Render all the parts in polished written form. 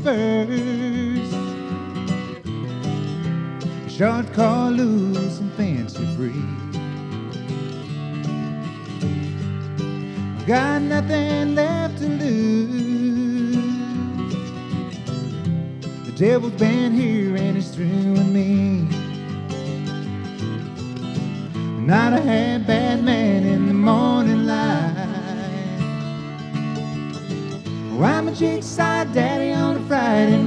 spurs, short car loose and fancy free. Got nothing left to lose. The devil's been here and he's through with me. Not a half bad man in the morning light. Oh, I'm a jig-side daddy on a Friday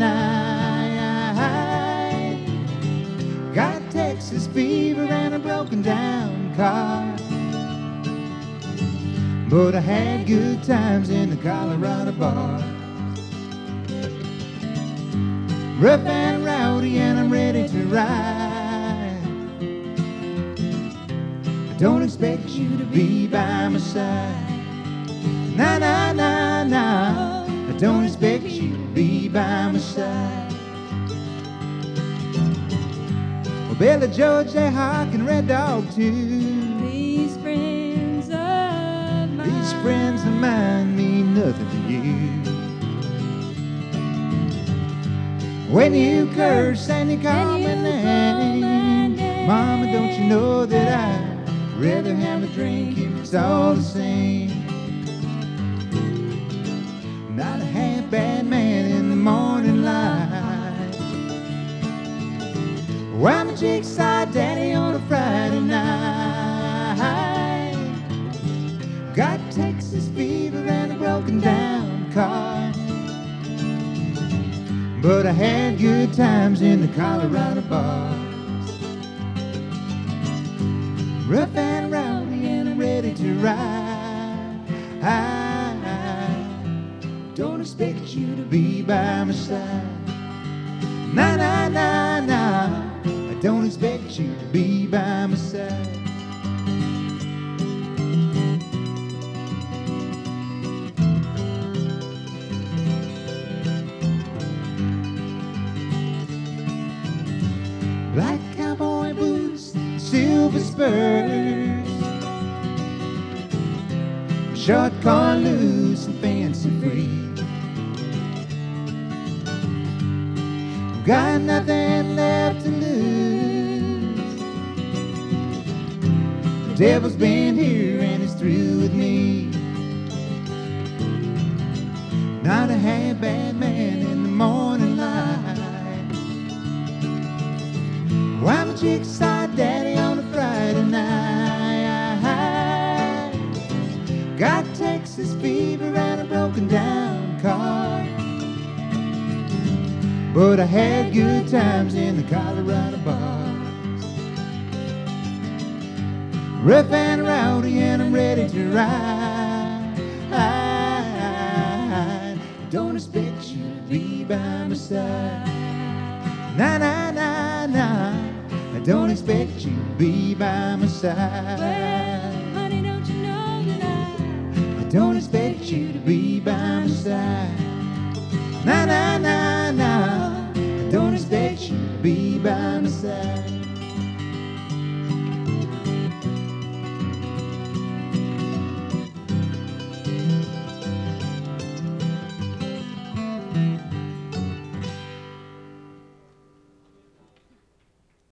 night. Got Texas fever and a broken down car, but I had good times in the Colorado bar. Rough and rowdy and I'm ready to ride. I don't expect you to be by my side. Nah, nah, nah, nah. I don't expect you to be by my side. Well, Billy George, J. Hawk, and Red Dog too. These friends of mine mean nothing to you. When you curse and you call my name, Mama, don't you know that I'd rather have a drink if it's all the same. Not a half bad man in the morning light. Oh, I'm a jig-side daddy on a Friday night. Got Texas fever and a broken down car, but I had good times in the Colorado bars. Rough and rowdy and I'm ready to ride. I don't expect you to be by my side. Nah, nah, nah, nah. I don't expect you to be by my side. Black cowboy boots, silver spurs, short car loose and fancy free. Got nothing left to lose. The devil's been here and he's through with me. Not a half bad man in the morning light. Oh, I'm a jig-side daddy on a Friday night. Got Texas fever and a broken down car, but I had good times in the Colorado bars. Rough and rowdy and I'm ready to ride. I don't expect you to be by my side. Nah, nah, nah, nah. I don't expect you to be by my side. Well, honey, don't you know that I don't expect you to be by my side. Nah, nah, nah, nah. I don't expect you to be by my side.